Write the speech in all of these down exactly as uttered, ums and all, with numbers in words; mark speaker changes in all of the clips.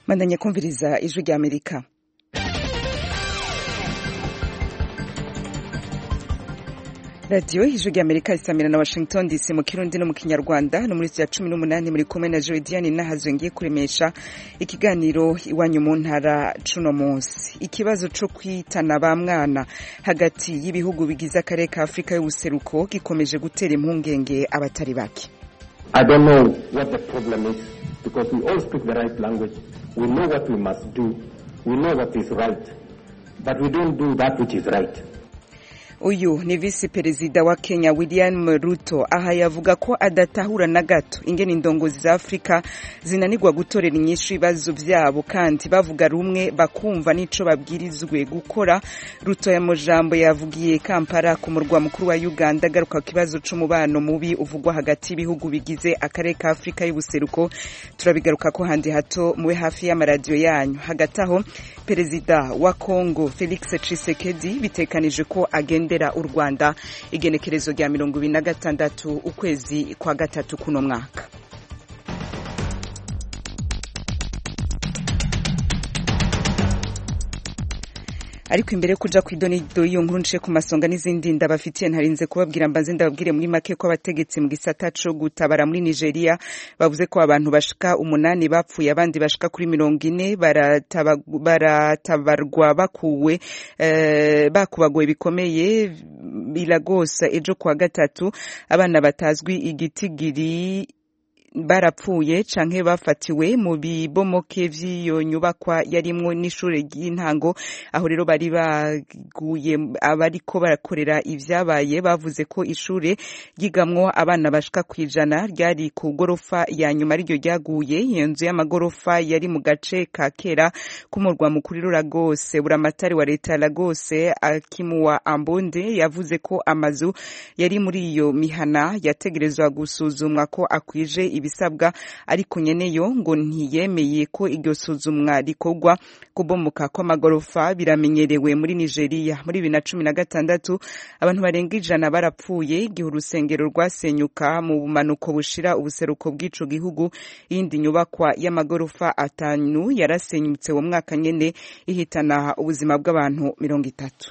Speaker 1: Mandanya kumviriza ijwi rya Amerika. Radio ijwi rya Amerika isamira na Washington D C mu Kirundi no mu Kinyarwanda no muri ya cumi n'umunani muri kumwe na Jodiane Nahazo ngiye kuremesha ikiganiro iwanyu mu ntara cuno munsi. Ikibazo cyo kwitana ba mwana hagati y'ibihugu bigize akarere ka Afrika y'ubuseruko gikomeje gutera impungenge abatari bake.
Speaker 2: I don't know what the problem is because we all speak the right language. We know what we must do. We know what is right. But we don't do that which is right.
Speaker 1: Uyu ni Vice Perezida wa Kenya William Ruto aha yavuga ko adatahura na gato ingene indongozi za Afrika zinanirwa gutorera inyishu ibibazo byabo kandi bavuga rumwe bakumva nico babwirizwe gukora. Ruto ya mujambo yavugiye Kampala ku murwa mukuru wa Uganda garuka ku kibazo c'umubano mubi uvugwa hagati y'ibihugu bigize akarere ka Afrika y'ubuseruko. Turabigaruka ko handi hato muwe hafi y'amaradiyo yanyu. Hagati aho Perezida wa Congo Felix Tshisekedi bitekanije ko agenda ndera u Rwanda igenekerezo rya mirongo ibiri na gatandatu ukwezi kwa gatatu kuno mwaka. Ariko imbere kuja kwidonido iyo nkuru nce ku masonga n'izindi ndabafitiye ntarinze kubabwira mbanze ndababwire muri make ko abategetsi mu gisata co gutabara muri Nigeria bavuze ko abantu bashika umunani bapfuye abandi bashika kuri mirongo ine baratabarwa bakuwe eh, bakubagoye bikomeye bilagosa ejo kwa gatatu abana batazwi igitigiri barapfuye canke bafatiwe mu bibomoke vy'iyo nyubakwa yarimwo n'ishure ry'intango. Aho rero bari baguye abariko barakorera ivyabaye bavuze ko ishure ryigamwo abana bashika kwijana ryari ku gorofa ya nyuma aryo ryaguye. Iyo nzu y'amagorofa yari mu gace ka kera k'umurwa mukuru Lagos. Buramatari wa leta ya Lagos Akimuwa Ambonde yavuze ko amazu yari muri iyo mihana yategerezwa gusuzumwa ko akwije ibisabwa ariko nyeneyo ngo ntiyemeye ko iryo suzumwa rikorwa. Kubomoka kw'amagorofa biramenyerewe muri Nigeria. Muri bibiri na cumi na gatandatu abantu barenga ijana barapfuye igihe urusengero rwasenyuka mu bumanuko bushira ubuseruko bw'ico gihugu. Iyindi nyubakwa y'amagorofa atanu yarasenyutse mu mwaka nyene ihitana ubuzima bw'abantu mirongo itatu.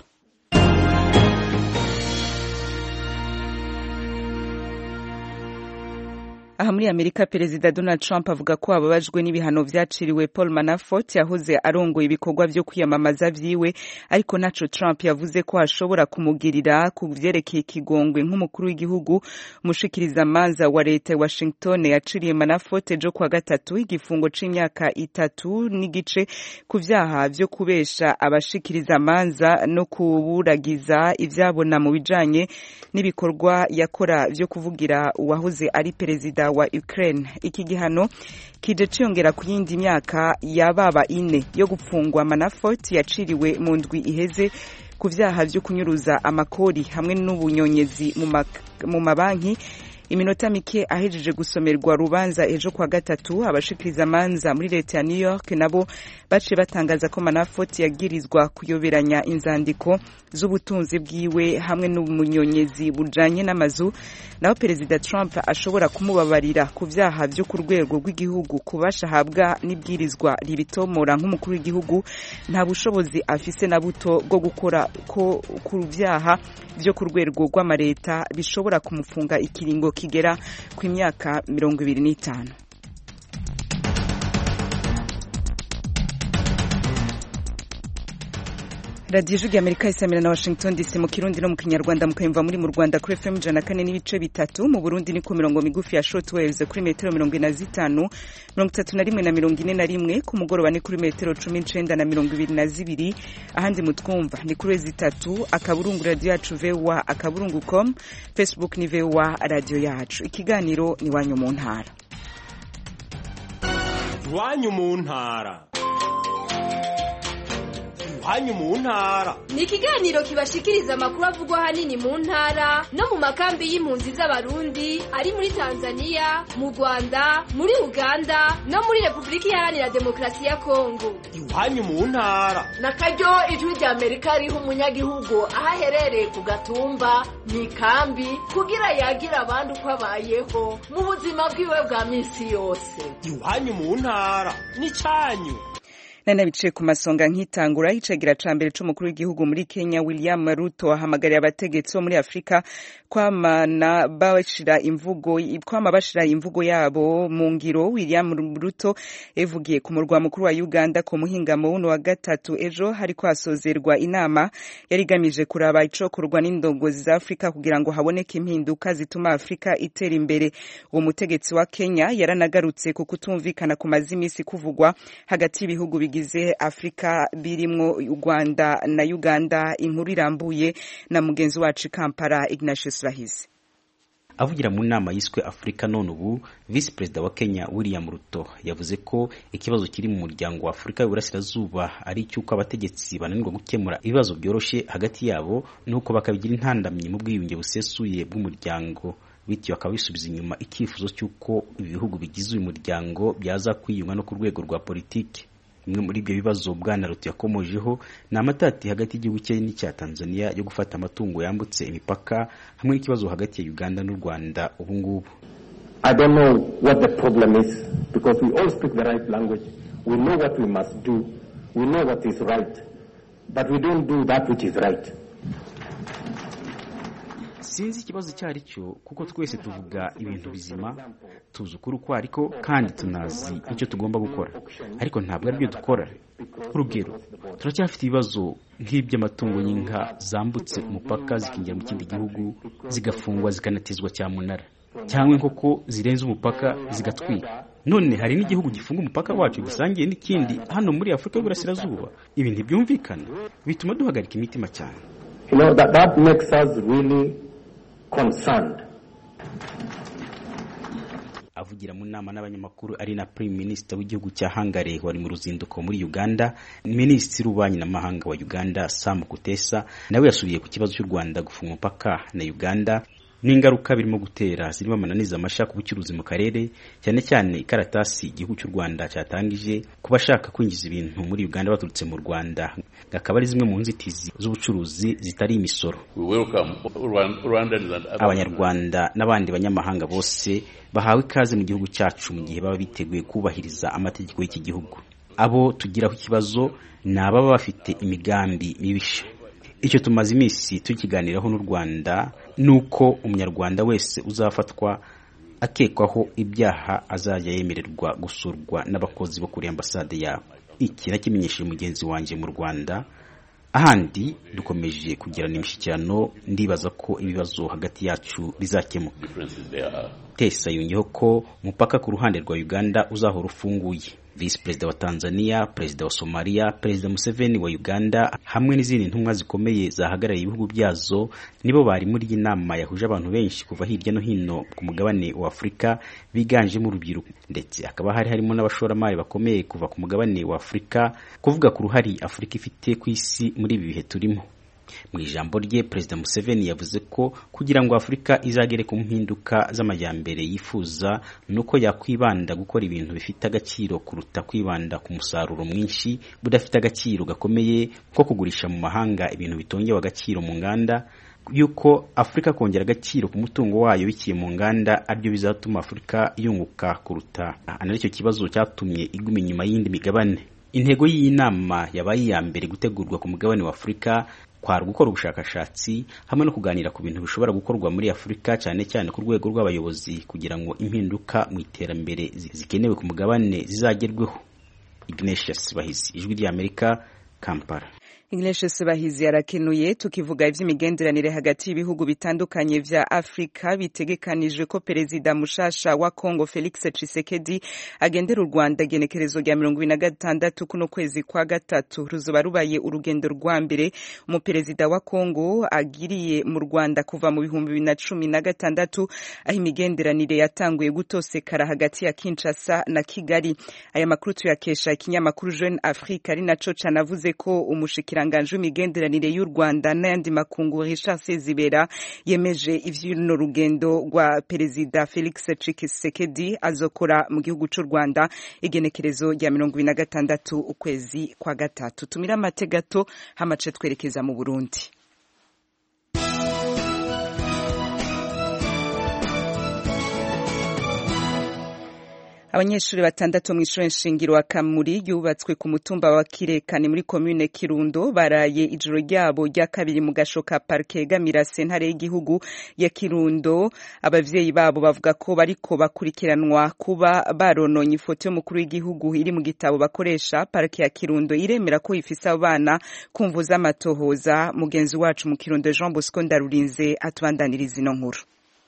Speaker 1: Aha muri Amerika Perezida Donald Trump avuga ko ababajwe n'ibihano vyaciriwe Paul Manafort yahoze arongoye ibikorwa vyo kwiyamamaza vyiwe, ariko naco Trump yavuze ko ashobora kumugirira ku vyerekeye ikigongwe nk'umukuru w'igihugu. Umushikiriza manza wa leta ya Washington yaciriye Manafort ejo kwa gatatu igifungo c'imyaka itatu n'igice ku vyaha vyo kubesha abashikiriza manza no kuburagiza ivyabona mu bijanye n'ibikorwa yakora vyo kuvugira uwahoze ari perezida wa Ukraine. Iki gihano kije ciyongera ku yindi myaka yababa ine yo gupfungwa Manafort yaciriwe mu ndwi iheze ku vyaha vyo kunyuruza amakori hamwe n'ubunyonyezi mu mabanki. Iminota mike ahejeje gusomerwa rubanza ejo kwa gatatu abashikiriza manza muri leta ya New York nabo bace batangaza ko Manafort yagirizwa kuyoberanya inzandiko z'ubutunzi bwiwe hamwe n'umunyonyezi bujanye n'amazu. Naho Perezida Trump ashobora kumubabarira ku vyaha vyo ku rwego rw'igihugu kubasha habwa n'ibwirizwa ribitomora nk'umukuru w'igihugu. Nta bushobozi afise na buto bwo gukora ko ku vyaha vyo ku rwego rw'amareta bishobora kumufunga ikiringo kigera ku myaka mirongo ibiri n'itanu. Radio Ijwi Amerika isamira na Washington D C mu Kirundi no mu Kinyarwanda mukayumva muri mu Rwanda kuri F M ijana na kane n'ibice bitatu, mu Burundi ni ku mirongo migufi ya shortwaves kuri metero mirongo ine na zitanu, mirongo itatu na rimwe na mirongo ine na rimwe, ku mugoroba ni kuri metero cumi n'icenda na mirongo ibiri na zibiri. Ahandi mutwumva ni kuri zitatu akaburungu radio yacu V O A akaburungu com, Facebook ni V O A radio yacu. Ikiganiro ni wanyu mu ntara.
Speaker 3: Wanyu mu ntara. iwanyu mu ntara.
Speaker 4: Ni ikiganiro kibashikiriza amakuru avugwa hanini mu ntara no mu makambi y'impunzi z'abarundi ari muri Tanzania, mu Rwanda, muri Uganda no muri Republika Iharanira Demokarasi ya Kongo.
Speaker 3: Iwanyu mu ntara.
Speaker 5: Nakaryo ijwi rya Amerika riha umunyagihugu aho aherereye ku gatumba mu ikambi kugira yagira abandi uko abayeho mu buzima bwiwe bwa minsi yose.
Speaker 3: Iwanyu mu ntara ni cyanyu.
Speaker 1: Nana bice ku masonga nkitangura icegera ca mbere c'umukuru w'igihugu muri Kenya William Ruto ahamagariye abategetsi bo muri Afrika kwamana bashira imvugo kwama bashira imvugo yabo mu ngiro. William Ruto evugiye ku murwa mukuru wa Uganda ko muhingamo wuno wa gatatu ejo hariko hasozerwa inama yarigamije kuraba ico kurwa n'indongozi za Afrika kugira ngo haboneke impinduka zituma Afrika itera imbere. Uwo mutegetsi wa Kenya yaranagarutse ku kutumvikana ku mazimisi kuvugwa hagati y'ibihugu bigize Afrika birimwo u Rwanda na Uganda. Inkuru irambuye na mugenzi wacu Kampala Ignatius Bahizi.
Speaker 6: Avugira mu nama yiswe Afrika none ubu, Vice President wa Kenya William Ruto yavuze ko ikibazo kiri mu muryango wa Afrika y'Uburasirazuba ari cyuko abategetsi bananirwa gukemura ibibazo byoroshe hagati yabo nuko bakabigira intandamye mu bwiyunge busesuye bw'umuryango, bityo akabisubiza inyuma ikifuzo cyuko ibihugu bigize uyu muryango byaza kwiyunga no ku rwego rwa politiki. Imwe muri ibyo bibazo Bwana Ruto yakomojeho ni amatati hagati y'igihugu cye n'icya Tanzania yo gufata amatungo yambutse imipaka hamwe n'ikibazo hagati ya Uganda n'u Rwanda ubu ngubu.
Speaker 2: I don't know what the problem is because we all speak the right language. We know what we must do. We know what is right. But we don't do that which is right.
Speaker 6: Sinzi ikibazo cyari cyo kuko twese tuvuga ibintu bizima, tuzi ukuri uko ariko kandi tunazi icyo tugomba gukora, ariko ntabwo ari byo dukora. Urugero, turacyafite ibibazo nk'iby'amatungo y'inka zambutse umupaka zikinjira mu kindi gihugu zigafungwa zikanatizwa cyamunara, cyangwa inkoko zirenze umupaka zigatwika. None hari n'igihugu gifunga umupaka wacu gisangiye n'ikindi hano muri Afrika y'Uburasirazuba. Ibi ntibyumvikana, bituma duhagarika imitima cyane.
Speaker 2: You know, that, that makes us really concerned.
Speaker 6: Avugira mu nama n'abanyamakuru ari na Prime Minister w'igihugu cya Hungary wari mu ruzinduko muri Uganda, Minisitiri w'ububanyi n'amahanga wa Uganda Sam Kutesa nawe yasubiye ku kibazo cy'u Rwanda gufunga umupaka na Uganda n'ingaruka birimo gutera zirimo amananiza amashaka ubucuruzi mu karere, cyane cyane ikaratasi igihugu cy'u Rwanda cyatangije kuba shaka kwinjiza ibintu muri Uganda baturutse mu Rwanda, gakaba ari zimwe mu nzitizi z'ubucuruzi zitari imisoro. Abanyarwanda n'abandi banyamahanga bose bahawe ikaze mu gihugu cyacu mu gihe baba biteguye kubahiriza amategeko y'iki gihugu. Abo tugiraho ikibazo ni ababa bafite imigambi mibisha. Icyo tumaze iminsi tukiganiraho n'u Rwanda nuko umunyarwanda wese uzafatwa akekwaho ibyaha azajya yemererwa gusurwa n'abakozi bo kuri ambasade yabo. Iki nakimenyesheje mugenzi wanje mu Rwanda. Ahandi dukomeje kugirana imishyikirano, ndibaza ko ibibazo hagati yacu bizakemuka. Tesa yongeyeho ko umupaka ku ruhande rwa Uganda uzahora ufunguye. Vice President wa Tanzania, President wa Somalia, President Museveni wa Uganda hamwe n'izindi ntumwa zikomeye zahagarariye ibihugu byazo nibo bari muri iyi nama yahuje abantu benshi kuva hirya no hino ku mugabane wa Afrika biganjemo urubyiruko, ndetse akaba hari harimo n'abashoramari bakomeye kuva ku mugabane wa Afrika kuvuga ku ruhari Afrika ifite ku isi muri ibi bihe turimo. Mu ijambo rye President Museveni yavuze ko kugira ngo Afrika izagere ku mpinduka z'amajyambere yifuza nuko yakwibanda gukora ibintu bifite agaciro kuruta kwibanda ku musaruro mwinshi budafite agaciro gakomeye ko kugurisha mu mahanga ibintu bitongewe agaciro mu nganda, yuko Afrika kongera agaciro ku mutungo wayo bikiye mu nganda aribyo bizatuma Afrika yunguka kuruta. Anaricyo kibazo cyatumye iguma inyuma y'indi migabane. Intego y'iyi nama yabaye ya mbere gutegurwa ku mugabane wa Afrika kwari gukora ubushakashatsi hamwe no kuganira ku bintu bishobora gukorwa muri Afrika, cyane cyane ku rwego rw'abayobozi kugira ngo impinduka mu iterambere zikenewe ku mugabane zizagerweho. Ignatius Bahizi, Ijwi ry'Amerika, Kampala.
Speaker 1: Ignatius Bahizi arakenuye. Tukivuga ivy'imigenderanire hagati y'ibihugu bitandukanye vya Afrika, bitegekanijwe ko perezida mushasha wa Kongo Felix Tshisekedi agendera u Rwanda genekerezo rya mirongo ibiri na gatandatu kuno kwezi kwa gatatu. Ruzoba rubaye urugendo rwa mbere umuperezida wa Kongo agiriye mu Rwanda kuva mu bihumbi bibiri na cumi na gatandatu, aho imigenderanire yatanguye gutosekara hagati ya Kinshasa na Kigali. Aya makuru tuyakesha ikinyamakuru Jeune Afrique ari naco canavuze ko umushikira umushikiranganje w'imigenderanire y'u Rwanda n'ayandi makungu Richard Sezibera yemeje ivy'uno rugendo rwa perezida Felix Tshisekedi azokora mu gihugu c'u Rwanda igenekerezo rya mirongo ibiri na gatandatu ukwezi kwa gatatu. Tumira amategato hamace twerekeza mu Burundi. Abanyeshuri batandatu mu ishure nshingiro wa Kamuri yubatswe ku mutumba wa Kirekane muri commune Kirundo baraye ijoro ryabo rya kabiri mu gashoka parke gamira sentare y'igihugu ya Kirundo. Abavyeyi babo bavuga ko bariko bakurikiranwa kuba barononye ifoto y'umukuru w'igihugu iri mu gitabo bakoresha. Parke ya Kirundo iremera ko ifise abana kumvuza amatohoza. Mugenzi wacu mu Kirundo Jean Bosco Ndarurinze atubandaniriza ino nkuru.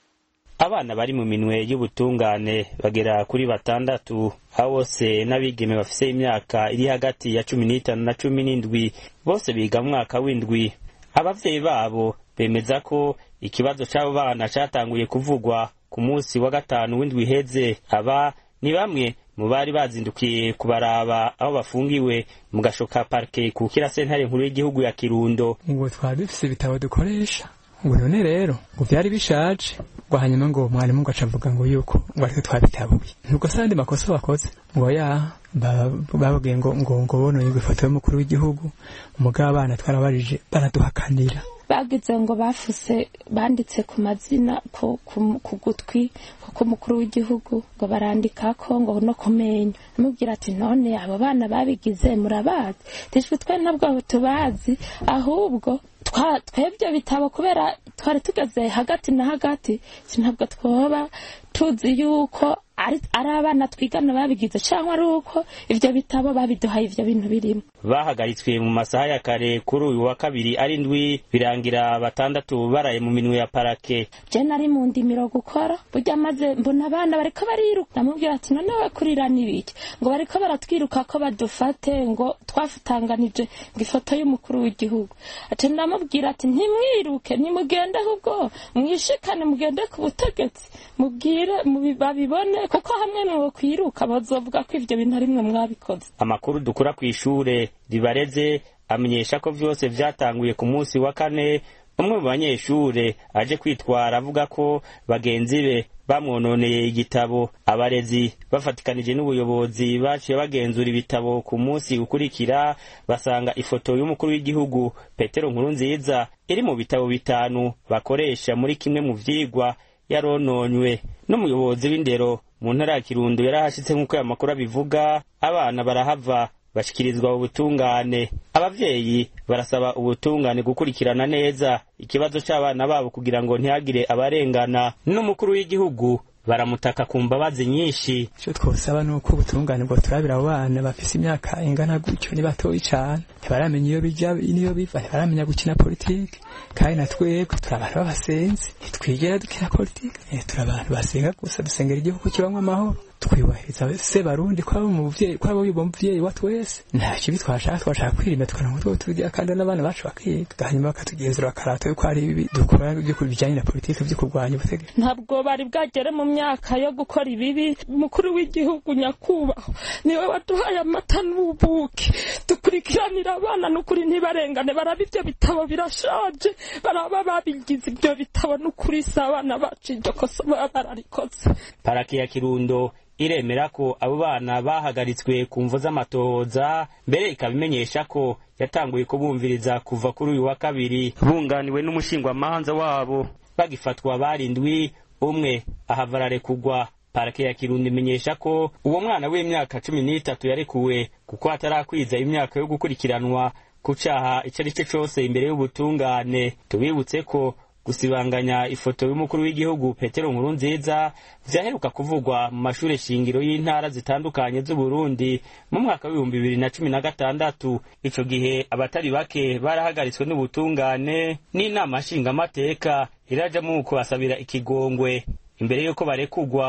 Speaker 7: Abana bari mu minwe y'ubutungane bagera kuri batandatu, bose n'abigeme bafise imyaka iri hagati ya cumi n'itanu na cumi n'indwi, bose biga mu mwaka w'indwi. Abavyeyi babo bemeza ko ikibazo c'abo bana catanguye kuvugwa ku munsi wa gatanu w'indwi heze. Aba ni bamwe mu bari bazindukiye kubaraba aho bafungiwe mu gashoka parke ku kira sentare nkuru y'igihugu ya Kirundo.
Speaker 8: Ngo twari dufise ibitabo dukoresha, ngo none rero ngo vyari bishaje, ngo hanyuma ngo mwarimu ngo acavuga ngo yuko ngo ariko twabitabuye. Nuko sandi makosa bakoze ngo ya bababwiye ngo ngo ngo bononye ifoto y'umukuru w'igihugu, umugabo abana twarabarije baraduhakanira.
Speaker 9: Bagize ngo bafuse banditse ku mazina ku gutwi kuko umukuru w'igihugu ngo barandika ko ngo no kumenya. Mubwira ati none abo bana babigize murabazi? Tishwe twe ntabwo tubazi, ahubwo twebwe bitabo kubera twari tugeze hagati na hagati, sinabwo twoba tuzi yuko ari abana twigana babigize cyangwa ari uko ivyo bitabo babiduhaye ivyo bintu birimo.
Speaker 7: Bahagaritswe mu masaha ya kare kuri uyu wa kabiri ari ndwi, birangira batandatu baraye mu minwe ya parake.
Speaker 9: Je nari mu ndimiro gukora, burya maze mbona abana bariko bariruka, namubwira ati none we kurira nibiki? Ngo bariko baratwiruka ko badufate ngo twafutanganije ngo ifoto y'umukuru w'igihugu. Ati ndamubwira ati ntimwiruke, nimugende ahubwo mwishikane mugende ku butegetsi mubwire babibone, kuko hamwe mwo kwiruka bazovuga ko ivyo bintu arimwe mwabikoze.
Speaker 7: Amakuru dukura ku ishure ribareze amenyesha ko vyose vyatanguye ku munsi wa kane. Umwe mu banyeshure aje kwitwara avuga ko bagenzi be bamwononeye igitabo. Abarezi bafatikanije n'ubuyobozi baciye bagenzura ibitabo ku munsi ukurikira, basanga ifoto y'umukuru w'igihugu Petero Nkurunziza iri mu bitabo bitanu bakoresha muri kimwe mu vyigwa yarononywe. N'umuyobozi w'indero mu ntara ya Kirundo yarahashitse nk'uko aya makuru abivuga. Abana barahava bashikirizwa ubutungane. Abavyeyi barasaba ubutungane gukurikirana neza ikibazo c'abana babo kugira ngo ntihagire abarengana. N'umukuru w'igihugu baramutaka ku mbabazi nyinshi.
Speaker 8: Cyo twosaba nuko ubutungane bwo turabira abana bafise imyaka ingana gutyo ni batoyi cyane, ntibaramenya iyo bija niyo biva, ntibaramenya gukina politike, kandi natwe turabana babasenzi twigera dukina politike, turabantu basenga gusa dusengera igihugu kibamwe amahoro, twibahiriza se barundi kwa mu muvyeyi kwa bo bumvyeyi wa twese. Nta kibi twashaka twashaka kwirinda tukana ngo tugiye kandi n'abana bacu bakiga, hanyuma bakatugenzura karato yuko ari ibi dukora byo kubijanye na politike byo kurwanya ubutegetsi.
Speaker 9: Ntabwo bari bwagere mu myaka yo gukora ibibi. Mukuru w'igihugu nyakubaho niwe waduhaye amata n'ubuki, dukurikiranira abana n'ukuri ntibarengane. Baraba ivyo bitabo birashaje, baraba babigize ivyo bitabo n'ukuri sabana bacu iryo kosa bararikoze.
Speaker 7: Parake ya Kirundo iremera ko abo bana bahagaritswe ku mvo z'amatohoza, mbere ikabimenyesha ko yatanguye kubumviriza kuva kuri uyu wa kabiri. Bunganiwe n'umushingwamanza wabo bagifatwa barindwi, umwe ahavarare kugwa. Parake ya Kirundo imenyesha ko uwo mwana w'imyaka cumi n'itatu yarekuwe kuko atarakwiza imyaka yo gukurikiranwa ku caha ico ari cyo cose imbere y'ubutungane. Tubibutse ko gusibanganya ifoto y'umukuru w'igihugu Petero Nkurunziza vyaheruka kuvugwa mu mashure shingiro y'intara zitandukanye z'u Burundi mu mwaka w'ibihumbi bibiri na cumi na gatandatu. Ico gihe abatari bake barahagaritswe n'ubutungane, n'inama nshingamateka iraja mu kubasabira ikigongwe imbere yuko barekugwa.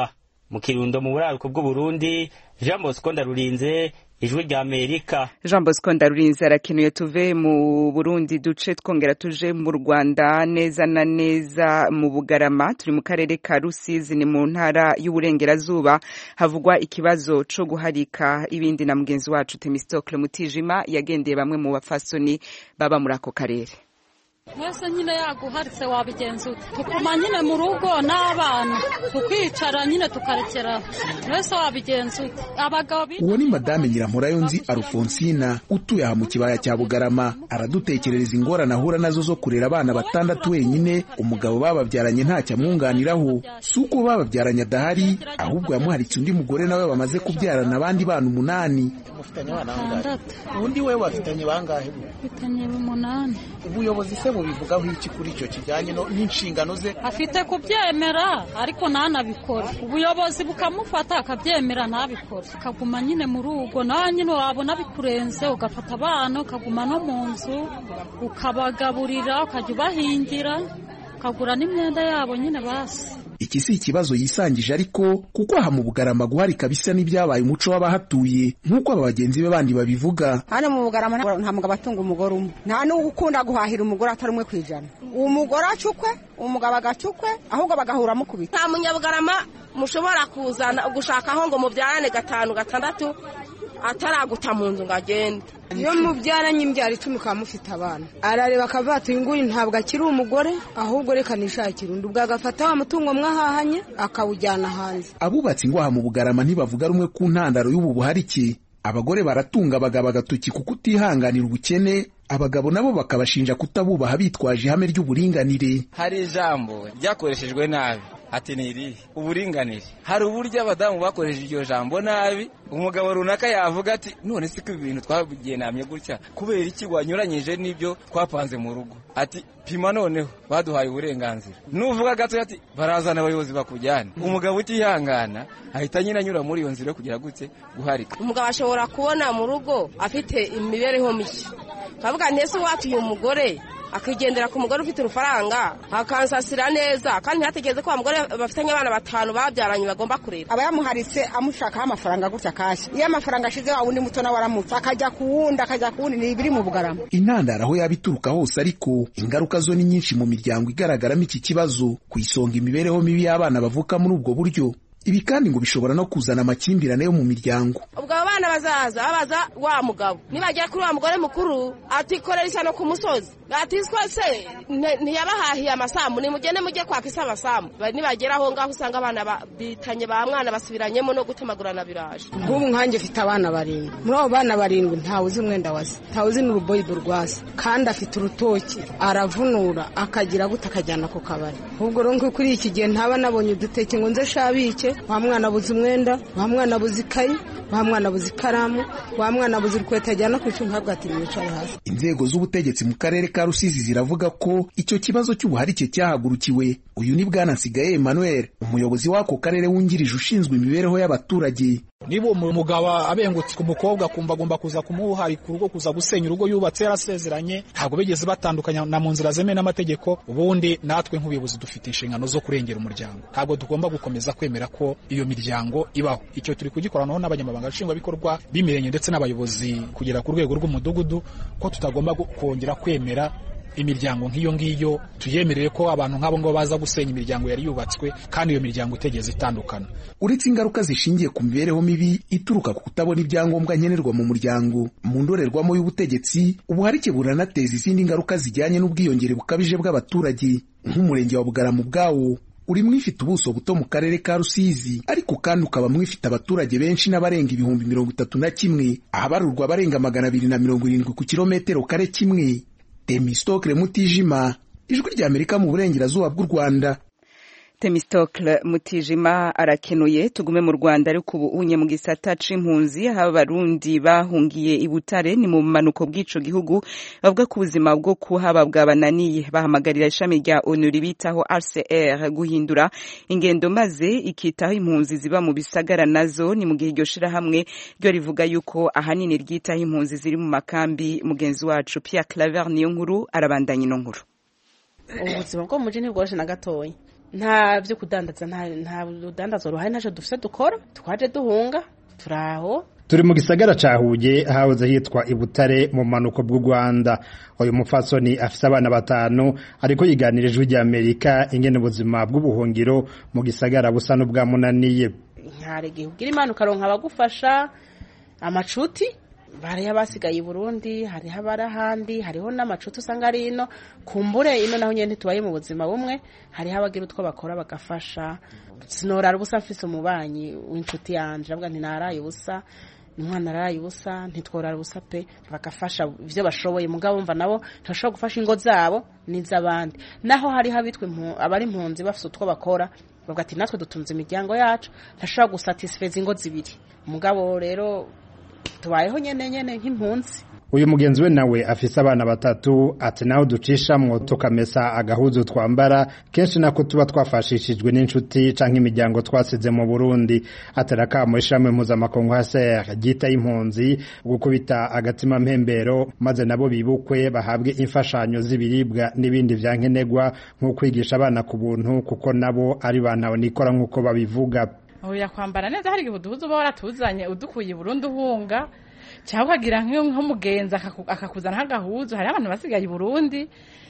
Speaker 7: mu Kirundo mu buraruko bw'u Burundi. Jean Bosco Ndarurinze, Ijwi rya Amerika.
Speaker 1: Jean Bosco Ndarurinze arakenuye. Tuve mu Burundi duce twongera tuje mu Rwanda, neza na neza mu Bugarama, turi mu karere ka Rusizi, ni mu ntara y'Uburengerazuba, havugwa ikibazo co guharika ibindi na mugenzi wacu Themistocle Mutijima yagendeye bamwe mu bafasoni baba muri ako karere.
Speaker 10: Mwese nyine yaguharitse wabigenza ute? Tukuma nyine mu rugo n'abana tukicara nyine tukarekera. Mwese wabigenza ute? Abagabo
Speaker 11: uwo ni Madame Nyiramurayonzi Alfonsina utuye aha mu kibaya cya Bugarama, aradutekerereza ingorane ahura nazo zo kurera abana batandatu wenyine. Umugabo bababyaranye ntacyo amwunganiraho, si uko bababyaranye adahari, ahubwo yamuharitse undi mugore nawe bamaze kubyarana abandi bana umunani.
Speaker 12: Mufitanye abana bangahe? Undi we wafitanye bangahe?
Speaker 10: Mfitanye umunani.
Speaker 12: Ubuyobozi se bubivugaho iki kuri icyo kijyanye n'inshingano ze?
Speaker 10: Afite kubyemera ariko ntanabikora, ubuyobozi bukamufata akabyemera ntabikora, akaguma nyine mu rugo. Nawe nyine wabona bikurenze ugafata abana ukaguma no mu nzu ukabagaburira, ukajya ubahingira, ukagura n'imyenda yabo nyine basi.
Speaker 11: Iki si ikibazo yisangije ariko kuko aha mu Bugarama guharika bisa n'ibyabaye umuco w'abahatuye nk'uko aba bagenzi be bandi babivuga.
Speaker 13: Hano mu Bugarama nta mugabo atunga umugore umwe, nta n'ugukunda guhahira umugore atari umwe kwijana. Umugore acukwe, umugabo agacukwe, ahubwo bagahura mu kubita.
Speaker 14: Nta munyabugarama mushobora kuzana gushakaho ngo mubyarane gatanu gatandatu ataraguta mu nzu ngagenda.
Speaker 13: Iyo mubyaranye imbyaro icumi ukaba mufite abana, arareba akavuga ati nguri ntabwo akiri umugore, ahubwo reka nishakire undi, ubwo agafata wa mutungo mwahahanye akawujyana hanze.
Speaker 11: Abubatsi ngo aha mu Bugarama ntibavuga rumwe ku ntandaro y'ubu buharike. Abagore baratunga abagabo agatoki kuko utihanganira ubukene, abagabo nabo bakabashinja kutabubaha bitwaje ihame ry'uburinganire.
Speaker 15: Hari ijambo ryakoreshejwe nabi ati niri uburinganire. Hari uburyo abadamu bakoresheje iryo jambo nabi, umugabo runaka yavuga ati none se ko ibintu twabigiye namye gutya kubera iki wanyuranyije n'ibyo twapanze mu rugo, ati pima noneho baduhaye uburenganzira. Nuvuga gato ati barazana abayobozi bakujyana. Umugabo utihangana ahita nyina nyura muri iyo nzira kugira gutse guharika.
Speaker 14: Umugabo ashobora kubona mu rugo afite imibereho mishya, kavuga ntese watuye umugore akigendera ku mugore ufite urufaranga akansasira neza, kandi ntategeze ko umugore bafitanye abana batanu babyaranye bagomba kurera.
Speaker 13: Aba yamuharitse amushakaho amafaranga gutya kashi, iyo amafaranga ashize wa wundi muto nawe aramutse akajya kuwundi akajya kuwundi. Ni ibiri mu Bugarama.
Speaker 11: Intandaro aho yabituruka hose ariko ingaruka zo ni nyinshi mu miryango igaragaramo iki kibazo, ku isonga imibereho mibi y'abana bavuka muri ubwo buryo. Ibi kandi ngo bishobora no kuzana amakimbirane yo mu miryango.
Speaker 14: Ubwo abana bazaza babaza wa mugabo, nibagera kuri wa mugore mukuru atikorera isano ku musozi, atiswa se ntiyabahahiye amasambu, ni mugende mujye kwaka isa amasambu. Nibagera aho ngaho usanga abana bitanye ba mwana basubiranyemo no gutemagurana biraje.
Speaker 13: Nk'ubu nkanjye mfite abana barindwi, muri abo bana barindwi ntawe uzi umwenda wase, ntawe uzi n'uruboyido rwase, kandi afite urutoki aravunura akagira gute akajyana ku kabari. Ubwo rero kuri iki gihe ntaba nabonye uduteke ngo nze shabike, wa mwana abuze umwenda, wa mwana abuze ikayi, wa mwana abuze ikaramu, wa mwana abuze urukweto ajyana ku ishuri, ntabwo ati mwicare hasi.
Speaker 11: Inzego z'ubutegetsi mu karere ka Rusizi ziravuga ko icyo kibazo cy'ubuharike cyahagurukiwe. Uyu ni Bwana Nsigaye Emmanuel, umuyobozi w'ako karere wungirije ushinzwe imibereho y'abaturage.
Speaker 16: Niba umugabo abengutse ku mukobwa kumva agomba kuza kumuharika urugo, kuza gusenya urugo yubatse yarasezeranye, ntabwo bigeze batandukanya na mu nzira zemewe n'amategeko. Ubundi natwe nk'ubuyobozi dufite inshingano zo kurengera umuryango, ntabwo tugomba gukomeza kwemera ko iyo miryango ibaho. Icyo turi kugikoranaho n'abanyamabanga nshingwabikorwa b'imirenge ndetse n'abayobozi kugera ku rwego rw'umudugudu, ko tutagomba kongera kwemera imiryango nk'iyo ngiyo, tuyemereye ko abantu nk'abo ngo baza gusenya imiryango yari yubatswe kandi iyo miryango itegeze itandukana.
Speaker 11: Uretse ingaruka zishingiye ku mibereho mibi ituruka ku kutabona ibyangombwa nkenerwa mu muryango, mu ndorerwamo y'ubutegetsi ubuharike buranateza izindi ngaruka zijyanye n'ubwiyongere bukabije bw'abaturage. Nk'umurenge wa Bugarama ubwawo uri mwifite ubuso buto mu karere ka Rusizi, ariko kandi ukaba mwifite abaturage benshi n'abarenga ibihumbi mirongo itatu na kimwe, ahabarurwa abarenga magana abiri na mirongo irindwi ku kilometero kare kimwe. Themistocle Mutijima, Ijwi rya Amerika mu burengerazuba bw'u Rwanda.
Speaker 1: Themistocle Mutijima arakenuye. Tugume mu Rwanda ariko ubu unye mu gisata c'impunzi, haba Barundi bahungiye i Butare ni mu manuko bw'ico gihugu bavuga ko ubuzima bwo kuhaba bwabananiye. Bahamagarira ishami rya O N U ribitaho R C R guhindura ingendo maze ikitaho impunzi ziba mu bisagara nazo. Ni mu gihe iryo shirahamwe ryo rivuga yuko ahanini ryitaho impunzi ziri mu makambi. Mugenzi wacu Pierre Claver niyo nkuru arabandanya ino nkuru.
Speaker 17: Ubuzima bwo muje ntibworoshe na gatoya. nta byo kudandaza nta rudandazo ruhari ntacyo dufite dukora twaje duhunga turaho
Speaker 18: turi mu gisagara ca Huye hahoze hitwa Ibutare mu manuko bw'u Rwanda. Uyu mupfasoni afise abana batanu ariko yiganirijwe rya Amerika ingene ubuzima bw'ubuhungiro mu gisagara busa n'ubwamunaniye.
Speaker 17: Ntare gihugira imana ukaronka abagufasha amacuti bari abasigaye i Burundi hari habarahandi hariho n'amacuti usanga ari ino kumbure ino naho nyene tubaye mu buzima bumwe hari habagira utwo bakora bagafasha sinorara ubusa mfise umubanyi w'inshuti yanje avuga nti naraye ubusa umwana araye ubusa ntitworara ubusa pe bagafasha ivyo bashoboye mugabo umva nabo ntashobora gufasha ingo zabo n'izabandi naho hari habitwe abari impunzi bafise utwo bakora bavuga ati natwe dutunze imiryango yacu ntashobora gusatisfeza ingo zibiri mugabo rero tubayeho nyene nyene nk'impunzi.
Speaker 18: Uyu mugenzi we nawe afise abana batatu ati naho ducishamwo tukamesa agahuzu twambara kenshi nako tuba twafashishijwe n'inshuti canke imiryango twasize mu Burundi. Aterakamo ishamwe mpuzamakungu H C R gita impunzi gukubita agatima mpembero maze nabo bibukwe bahabwe imfashanyo z'ibiribwa n'ibindi vyankenegwa nko kwigisha abana ku buntu kuko nabo ari banawe nikora nkuko babivuga.
Speaker 19: Oya kwambara neza hari igihuduzo uba waratuzanye udukuye Burundi uhunga cyangwa agira nko mugenza akakuzana nk'agahuzu hari abantu basigaye i Burundi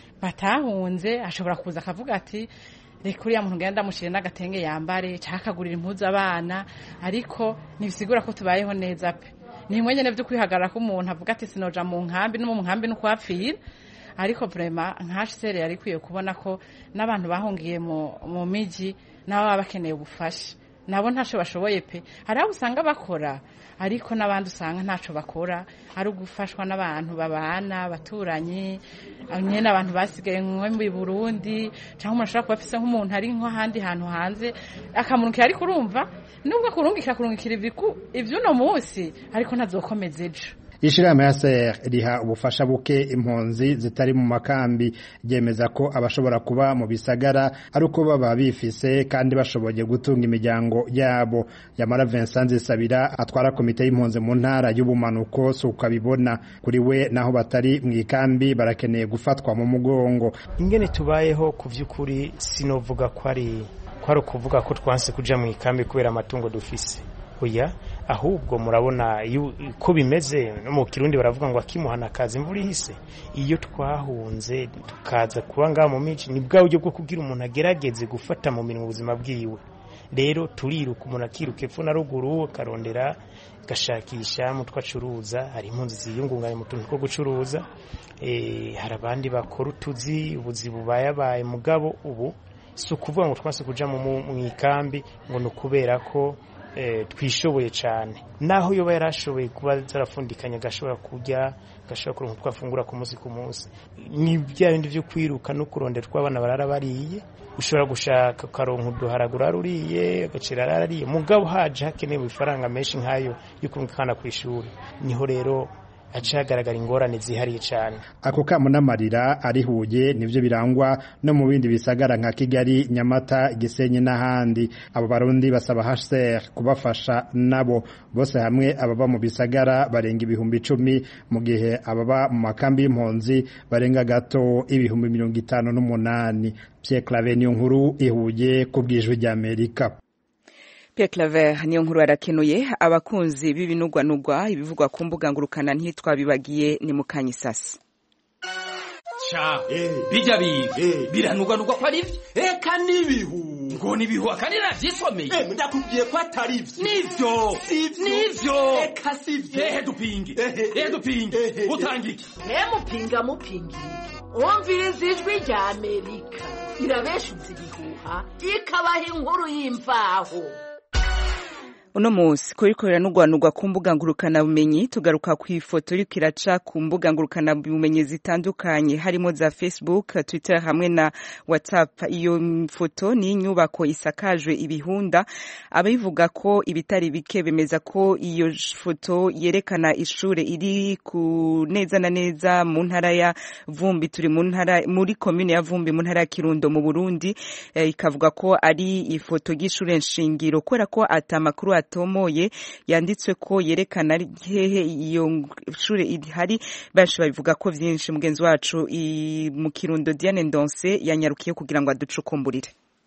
Speaker 19: batahunze ashobora kuza akavuga ati reka uriya muntu ngenda mushire n'agatenge yambare cyangwa akagurira impuzu abana ariko ntibisigura ko tubayeho neza pe ni mwe nyene byo kwihagarara ko umuntu avuga ati sinoja mu nkambi no mu nkambi no kwapfira ariko vraiment nka H C R yari kwiye kubona ko n'abantu bahungiye mu mu miji nabo baba bakeneye ubufasha nabo ntaco bashoboye pe hari aho usanga bakora ariko n'abandi usanga ntaco bakora ari ugufashwa n'abantu babana baturanye nyene abantu basigaye mu Burundi cyangwa umuntu ashobora kuba afise nk'umuntu ari nko handi hantu hanze akamuruka ariko urumva nubwo kurungikira kurungikira ibiku ivyo no munsi ariko ntazokomeza ejo.
Speaker 18: Ishirahamwe ya H C R riha ubufasha buke impunzi zitari mu makambi ryemeza ko abashobora kuba mu bisagara ari uko baba bifise kandi bashoboye gutunga imiryango yabo. Yamara Vincent Sabira atwara komite y'impunzi mu ntara y'ubumanuko suka bibona kuri we naho batari mu ikambi barakeneye gufatwa mu mugongo.
Speaker 20: Ingene tubayeho ku vy'ukuri sinovuga ko ari kwari kuvuga ko twanse kuja mu ikambi kubera amatungo dufise. Oya ahubwo murabona ko bimeze no mu Kirundi baravuga ngo akimuhana kazi imvura ihise iyo twahunze tukaza kuba ngaho mu miji ni bwa buryo bwo kugira umuntu agerageze gufata mu minwe ubuzima bwiwe rero turiruka umuntu akiruka epfo na ruguru karondera gashakisha mu twacuruza hari impunzi ziyungunganya mu tuntu two gucuruza eh hari abandi bakora utuzi ubuzi bubayabaye mugabo ubu si ukuvuga ngo twase kuja mu ikambi ngo nukubera ko eh twishoboye cyane naho yoba yarashoboye kuba zarafundikanya gashobora kujya gashobora kuronka twafungura ku munsi ku munsi ni bya bindi byo kwiruka no kurondera twabana barara bariye ushobora gushaka karonka uduharagura ruriye agacira rariye mugabo haje hakenewe ifaranga menshi nkayo yukumvikana ku ishuri niho rero acagaragara ingorane zihariye cyane.
Speaker 18: Ako kamo n'amarira ari Huye nivyo birangwa no mu bindi bisagara nka Kigali, Nyamata, Gisenyi n'ahandi. Abo barundi basaba H C R kubafasha nabo bose hamwe ababa mu bisagara barenga ibihumbi icumi mu gihe ababa mu makambi y'impunzi barenga gato ibihumbi mirongo itanu n'umunani. Pierre Claver Niyonkuru ihuye kubwijwe rya Amerika.
Speaker 1: Pierre Claver Niyonkuru arakenuye abakunzi b'ibinugwanugwa ibivugwa ku mbuga ngurukana ntitwa bibagiye ni mukanyisasi.
Speaker 3: Cha eh bija biga biranugwanugwa ko ari eka nibihu ngo nibihu akanira vyisomeye eh ndakubwiye ko atari ivyo nivyo nivyo eka sivyo eh dupingi eh dupingi utangiki
Speaker 5: eh mupinga mupingi umviriza ijwi rya Amerika irabeshuza ibihuha ikabaha inkuru y'imvaho.
Speaker 1: Uno musi kurikorera n'ugwanugwa ku mbuga ngurukana bumenyi tugaruka ku ifoto iri kiraca ku mbuga ngurukana bumenyi zitandukanye harimo za Facebook, Twitter hamwe na WhatsApp. Iyo foto ni inyubako isakajwe ibihunda abivuga ko ibitari bike bemeza ko iyo foto yerekana ishure iri ku neza na neza mu ntara ya Vumbi turi mu ntara muri commune ya Vumbi mu ntara ya Kirundo mu Burundi. E, ikavuga ko ari ifoto y'ishure nshingiro kwera ko atamakuru atomoye yanditswe ko yerekana hehe iyo shure ihari benshi babivuga ko vyinshi. Mugenzi wacu mu Kirundo Diane Ndonse yanyarukiye kugira ngo aducukumburire.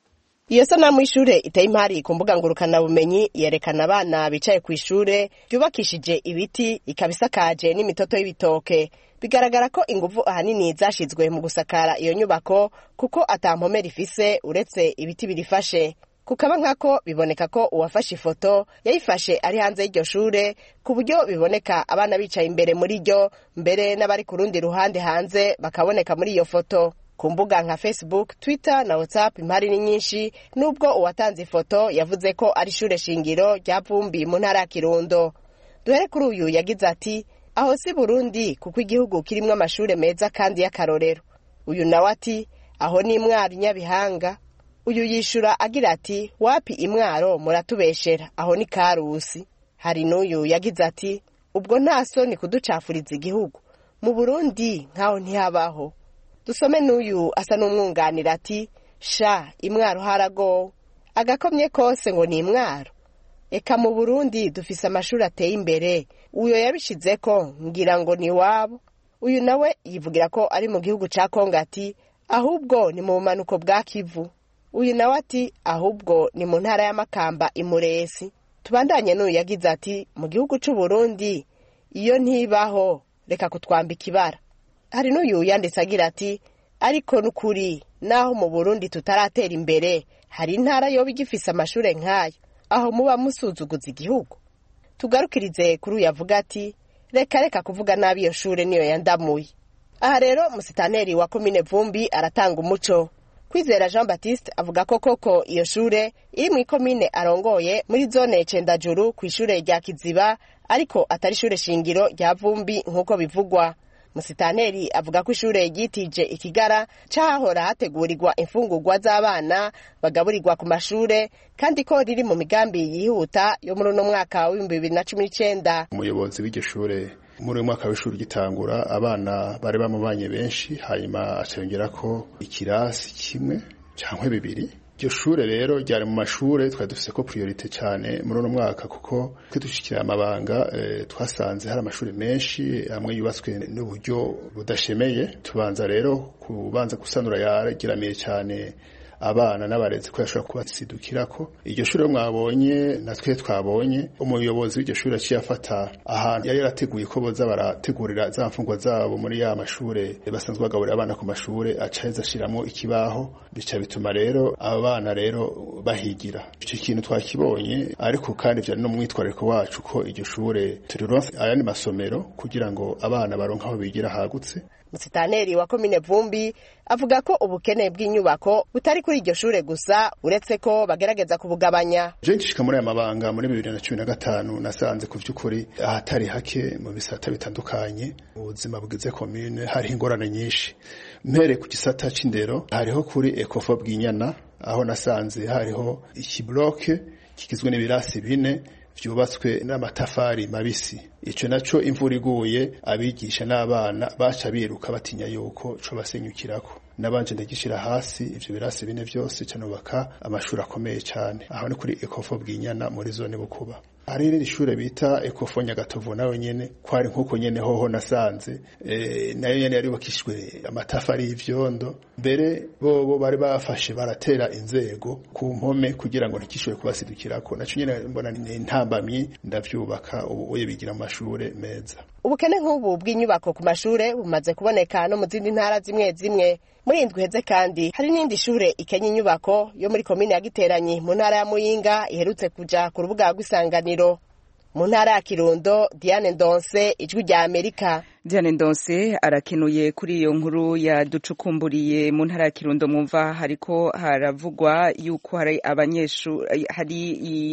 Speaker 21: Iyo sanamu y'ishure iteye impari ku mbuga ngurukanabumenyi yerekana abana bicaye ku ishure ryubakishije ibiti ikabisakaje n'imitoto y'ibitoke. Bigaragara ko inguvu ahanini zashizwe mu gusakara iyo nyubako kuko atampome rifise uretse ibiti birifashe. Kukaba nkako biboneka ko uwafashe ifoto yayifashe ari hanze y'iryo shure ku buryo biboneka abana bicaye imbere muri ryo, mbere n'abari ku rundi ruhande hanze bakaboneka muri iyo foto. Ku mbuga nka Facebook, Twitter na WhatsApp impari ni nyinshi, nubwo uwatanze ifoto yavuze ko ari ishure shingiro rya Vumbi mu ntara ya Kirundo. Duhere kuri uyu yagize ati aho si Burundi kuko igihugu kirimwo amashure meza kandi y'akarorero. Uyu nawe ati aho ni Mwaro Nyabihanga. Uyu yishura agira ati wapi Imwaro muratubeshera aho ni Karusi. Hari n'uyu yagize ati ubwo nta soni kuducafuriza igihugu mu Burundi nkaho ntihabaho. Dusome n'uyu asa n'umwunganira ati sha Imwaro harago agakomye kose ngo ni Imwaro. Eka mu Burundi dufise amashuri ateye imbere, uyo yabishizeko ngira ngo ni wabo. Uyu nawe yivugira ko ari mu gihugu ca Kongo ati ahubwo ni mu manuko bwa Kivu. Uyu nawe ati ahubwo ni mu ntara ya Makamba Imuresi. Tubandanye n'uyu yagize ati mu gihugu c'u Burundi iyo ntibaho reka kutwambika ibara. Hari n'uyu yanditse agira ati ariko nukuri naho mu Burundi tutaratera imbere hari intara yo bigifise amashure nkayo, aho muba musuzuguza igihugu. Tugarukirize kuri uyu yavuga ati reka reka kuvuga nabi iyo shure niyo yandamuye. Aha rero musitaneri wa komine Vumbi aratanga umuco. Kwizera Jean Baptiste avuga ko koko iyo shure iri mu komine arongoye muri zone Cendajuru ku ishure rya Kiziba, ariko atari shure shingiro rya Vumbi nkuko bivugwa. Musitaneri avuga ko ishure ryitije Ikigara cahora hategurirwa imfungurwa z'abana bagaburirwa ku mashure, kandi ko riri mu migambi yihuta yo muri no mwaka wa bibiri na cumi n'icenda.
Speaker 22: Umuyobozi w'iryo shure muri uyu mwaka w'ishuri gitangura abana bari bamubanye benshi, hanyuma acengera ko ikirasi kimwe cyangwa bibiri. Iryo shure rero ryari mu mashure twari dufise ko priorite cyane muri uno mwaka kuko dushikira amabanga e, twasanze hari amashuri menshi amwe yubatswe n'uburyo budashemeye. Tubanza rero kubanza gusanura yaragiramiye cyane abana n'abarezi ko yashobora kubasidukirako. Iryo shure mwabonye natwe twabonye umuyobozi w'iryo shure aciye afata ahantu yari yarateguye ko boza barategurira za mfungwa zabo muri ya mashure basanzwe bagaburira abana ku mashure, acaheza ashiramo ikibaho, bica bituma rero abana rero bahigira. Icyo kintu twakibonye, ariko kandi vyari no mwitwariko wacu ko iryo shure turironse ayandi masomero kugira ngo abana baronka aho bigira hagutse. Musitaneri wa komine Vumbi avuga ko ubukene bw'inyubako butari kuri iryo shure gusa, uretse ko bagerageza kubugabanya. Je nshika muri aya mabanga muri bibiri na cumi na gatanu nasanze ku vy'ukuri ahatari hake mu bisata bitandukanye mu buzima bwize komine hari ingorane nyinshi. Mpere ku gisata c'indero hariho kuri Ecofo Bwinyana aho nasanze hariho ikibloke kigizwe n'ibirasi bine vyubatswe n'amatafari mabisi. Ico naco imvura iguye abigisha n'abana baca biruka batinya yuko co basenyukirako. Nabanje ndagishira hasi ivyo birasi bine vyose canubaka amashuri akomeye cyane. Aho ni kuri Ecofo Bwinyana muri zone Bukuba. Hari iri shure bita Ecofo Nyagatovu nayo nyene kwari nkuko nyene hoho nasanze e, nayo nyene yari bakishwe amatafari y'ivyondo. Mbere bo bari bafashe baratera inzego ku mpome kugira ngo ntikishwe kubasidukirako. Naco nyene mbona ni ntambamye ndavyubaka ubu oye bigira amashure meza. Ubukene nk'ubu bw'inyubako ku mashure bumaze kuboneka no mu zindi ntara zimwe zimwe. Muri indwi heze kandi hari n'indi shure ikenye inyubako yo muri komine ya Giteranyi mu ntara ya Muyinga iherutse kuja ku rubuga rw'isanganiro. Mu ntara ya Kirundo, Diane Ndonse, Ijwi rya Amerika.
Speaker 1: Diane Ndonse arakenuye kuri iyo nkuru ya ducukumburiye. Mu ntara ya Kirundo mwumva hariko haravugwa yuko hari abanyeshuri, hari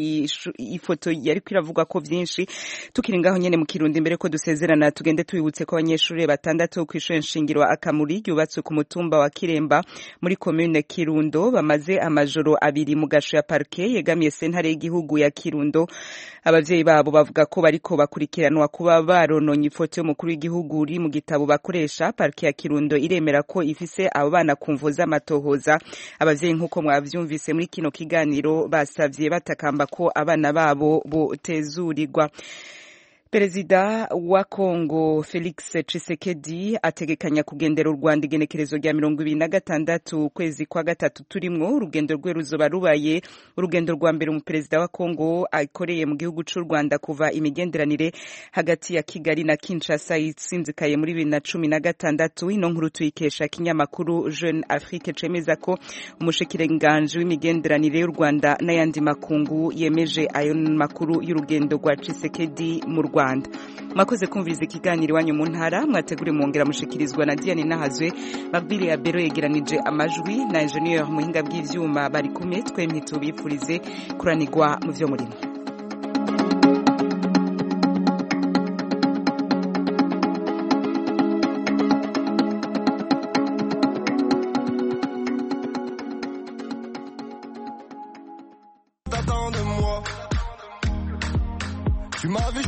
Speaker 1: ifoto yari kwiravugwa ko vyinshi. Tukiri ngaho nyene mu Kirundo, imbere ko dusezerana tugende tubibutse ko abanyeshuri batandatu kw'ishure nshingiro Akamuri yubatswe ku mutumba wa Kiremba muri commune Kirundo bamaze amajoro abiri mu gasho ya parquet yegamiye sentare y'igihugu ya Kirundo. Abavyeyi babo bavuga ko bariko bakurikiranwa kuba barononye ifoto y'umukuru w'igihugu uri mu gitabo bakoresha. Parki ya Kirundo iremera ko ifise abo bana kumvuza amatohoza. Abavyeyi nkuko mwavyumvise muri kino kiganiro basavye batakamba ko abana babo botezurirwa. Perezida wa Kongo Felix Tshisekedi ategekanya kugendera u Rwanda igenekerezo rya mirongo ibiri na gatandatu ukwezi kwa gatatu turimwo. Urugendo rwe ruzoba rubaye urugendo rwa mbere mu perezida wa Kongo akoreye mu gihugu c'u Rwanda kuva imigenderanire hagati ya Kigali na Kinshasa itsinzikaye muri bibiri na cumi na gatandatu. Ino nkuru tuyikesha kinyamakuru Jeune Afrique cemeza ko umushikiranganje w'imigenderanire y'u Rwanda n'ayandi makungu yemeje ayo makuru y'urugendo rwa Tshisekedi mu Rwanda. Mwakoze kumviriza ikiganiro iwanyu mu ntara, mwategure mwongera mushikirizwa na Diane Nahazwe. Babili ya Bero yegeranije amajwi na Engineer muhinga bw'ivyuma bari kumwe, twemye tubifurize kuranirwa mu vyo murimo.